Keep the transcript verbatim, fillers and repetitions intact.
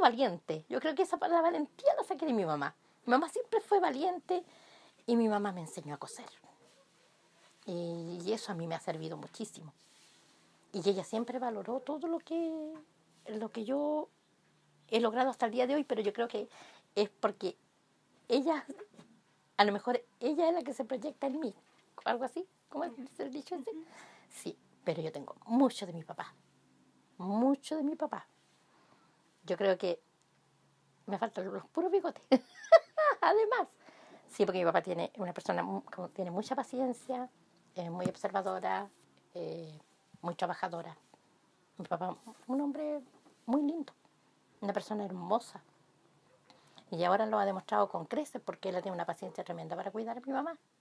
valiente. Yo creo que esa la valentía la saqué de mi mamá. Mi mamá siempre fue valiente y mi mamá me enseñó a coser. Y eso a mí me ha servido muchísimo. Y ella siempre valoró todo lo que, lo que yo he logrado hasta el día de hoy, pero yo creo que es porque ella, a lo mejor ella es la que se proyecta en mí, algo así, como es el dicho ese. Sí, pero yo tengo mucho de mi papá, mucho de mi papá. Yo creo que me faltan los puros bigotes, además. Sí, porque mi papá tiene una persona, tiene mucha paciencia, es muy observadora, eh, muy trabajadora. Mi papá, un hombre muy lindo, una persona hermosa. Y ahora lo ha demostrado con creces porque él tiene una paciencia tremenda para cuidar a mi mamá.